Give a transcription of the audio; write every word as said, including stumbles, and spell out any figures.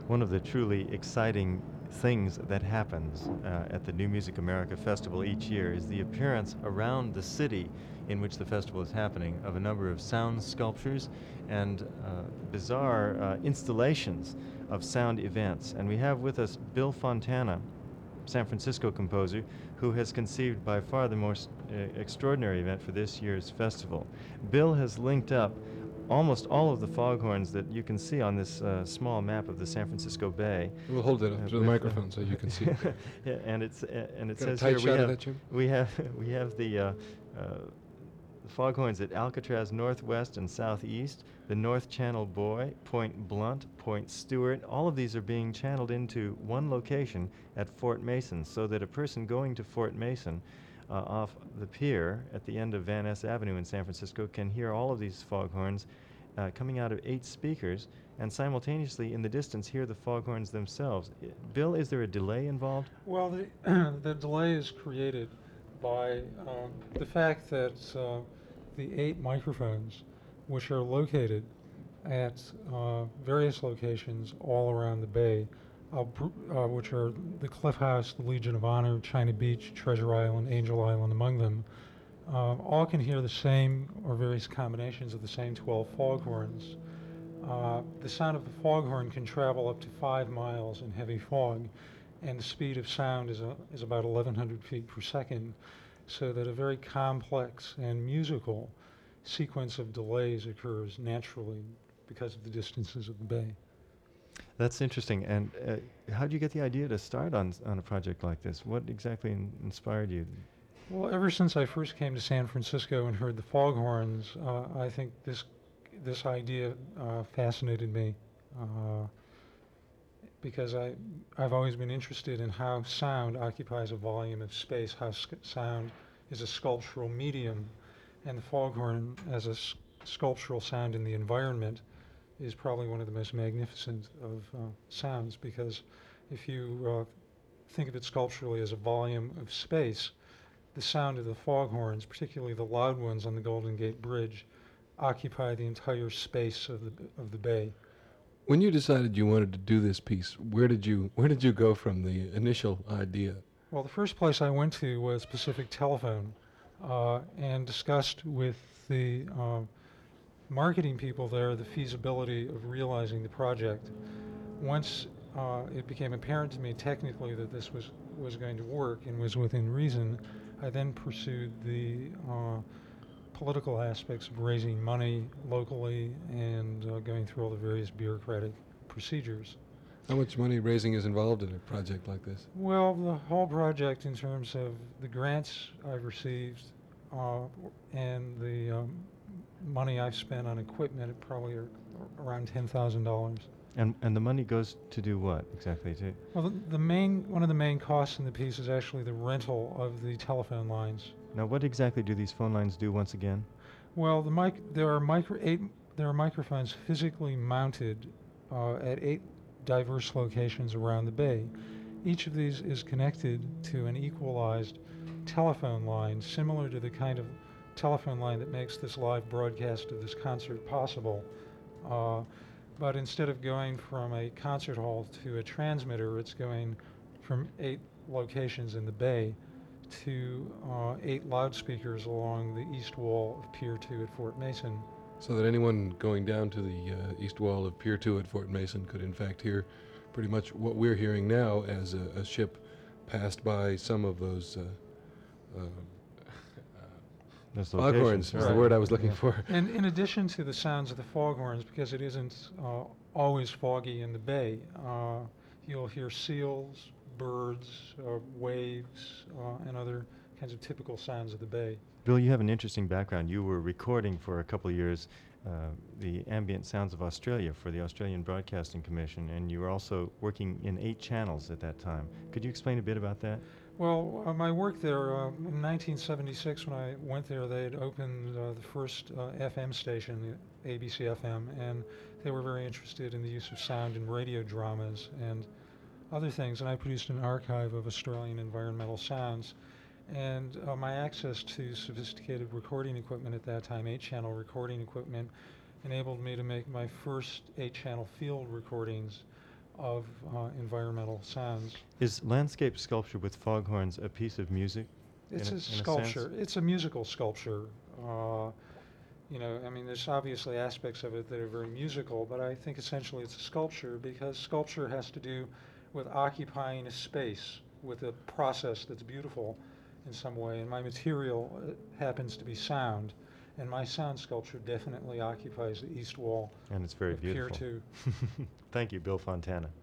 one of the truly exciting things that happens uh, at the New Music America Festival each year is the appearance around the city in which the festival is happening of a number of sound sculptures and uh, bizarre uh, installations of sound events. And we have with us Bill Fontana, San Francisco composer, who has conceived by far the most uh, extraordinary event for this year's festival. Bill has linked up almost all of the foghorns that you can see on this uh, small map of the San Francisco Bay. We'll hold it uh, up to the with, uh, microphone so you can see it. yeah, and it's uh, and it Got a says tight here we shot of have that, Jim? we have we have the uh, uh, the foghorns at Alcatraz Northwest and Southeast, the North Channel Buoy, Point Blunt, Point Stewart. All of these are being channeled into one location at Fort Mason, so that a person going to Fort Mason uh, off the pier at the end of Van Ness Avenue in San Francisco can hear all of these foghorns uh, coming out of eight speakers, and simultaneously in the distance hear the foghorns themselves. I- Bill, is there a delay involved? Well, the, the delay is created by um, the fact that uh, the eight microphones, which are located at uh, various locations all around the bay, uh, br- uh, which are the Cliff House, the Legion of Honor, China Beach, Treasure Island, Angel Island among them, uh, all can hear the same or various combinations of the same twelve foghorns. Uh, the sound of the foghorn can travel up to five miles in heavy fog, and the speed of sound is, a, is about eleven hundred feet per second, so that a very complex and musical sequence of delays occurs naturally because of the distances of the bay. That's interesting. And uh, how did you get the idea to start on s- on a project like this? What exactly in- inspired you? Well, ever since I first came to San Francisco and heard the foghorns, uh, I think this this idea uh, fascinated me uh, because I I've always been interested in how sound occupies a volume of space, how sc- sound is a sculptural medium, and the foghorn as a s- sculptural sound in the environment is probably one of the most magnificent of uh, sounds, because if you uh, think of it sculpturally as a volume of space, the sound of the foghorns, particularly the loud ones on the Golden Gate Bridge, occupy the entire space of the of the bay. When you decided you wanted to do this piece, where did you where did you go from the initial idea? Well, the first place I went to was Pacific Telephone, uh, and discussed with the uh, marketing people there the feasibility of realizing the project. Once uh, it became apparent to me technically that this was was going to work and was within reason, I then pursued the uh, political aspects of raising money locally and uh, going through all the various bureaucratic procedures. How much money raising is involved in a project like this? Well, the whole project, in terms of the grants I've received uh, and the um, money I've spent on equipment, it probably are around ten thousand dollars. And and the money goes to do what exactly? To Well, the, the main one of the main costs in the piece is actually the rental of the telephone lines. now, what exactly do these phone lines do once again? Well, the mic there are micro eight there are microphones physically mounted uh, at eight diverse locations around the bay. Each of these is connected to an equalized telephone line, similar to the kind of telephone line that makes this live broadcast of this concert possible. Uh, but instead of going from a concert hall to a transmitter, it's going from eight locations in the bay to uh, eight loudspeakers along the east wall of Pier two at Fort Mason. So that anyone going down to the uh, east wall of Pier two at Fort Mason could in fact hear pretty much what we're hearing now as a, a ship passed by some of those uh, uh, Those foghorns locations, is the right. word I was looking Yeah. for. And in addition to the sounds of the foghorns, because it isn't uh, always foggy in the bay, uh, you'll hear seals, birds, uh, waves, uh, and other kinds of typical sounds of the bay. Bill, you have an interesting background. You were recording for a couple of years uh, the ambient sounds of Australia for the Australian Broadcasting Commission, and you were also working in eight channels at that time. Could you explain a bit about that? Well, uh, my work there, uh, in nineteen seventy-six, when I went there, they had opened uh, the first uh, F M station, the A B C F M, and they were very interested in the use of sound in radio dramas and other things, and I produced an archive of Australian environmental sounds. And uh, my access to sophisticated recording equipment at that time, eight-channel recording equipment, enabled me to make my first eight-channel field recordings of uh, environmental sounds. Is landscape sculpture with foghorns a piece of music? It's in a, in sense? sculpture. It's a musical sculpture. Uh, you know, I mean, there's obviously aspects of it that are very musical, but I think essentially it's a sculpture because sculpture has to do with occupying a space with a process that's beautiful in some way. And my material uh, happens to be sound, and my sound sculpture definitely occupies the east wall And it's very of Pier beautiful. two. Thank you, Bill Fontana.